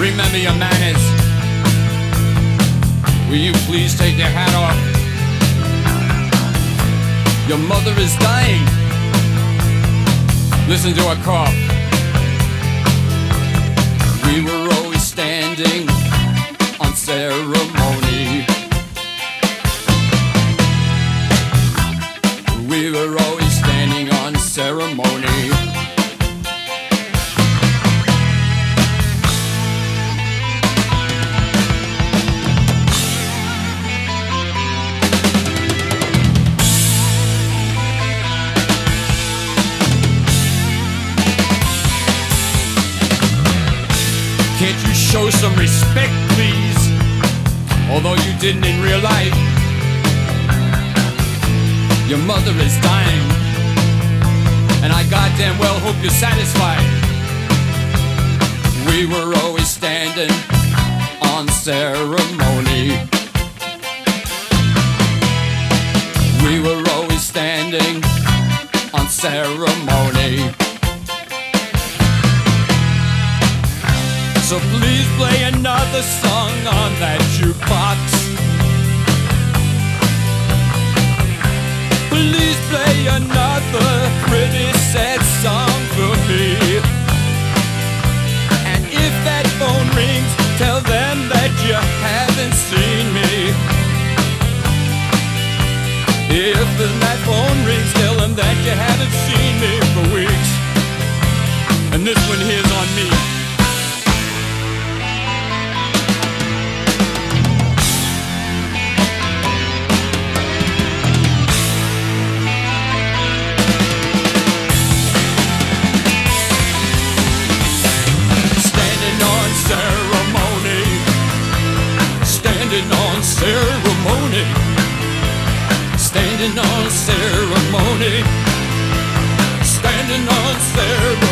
remember your manners. Will you please take your hat off? Your mother is dying. Listen to her cough. We were always standing on ceremony. We were always standing on ceremony. Can't you show some respect, please? Although you didn't in real life. Your mother is dying, and I goddamn well hope you're satisfied. We were always standing on ceremony. We were always standing on ceremony. So please play another song on that jukebox. Please play another pretty sad song for me. And if that phone rings, tell them that you haven't seen me. If that phone rings, tell them that you haven't seen me for weeks. And this one here's on me. Ceremony, standing on ceremony, standing on ceremony.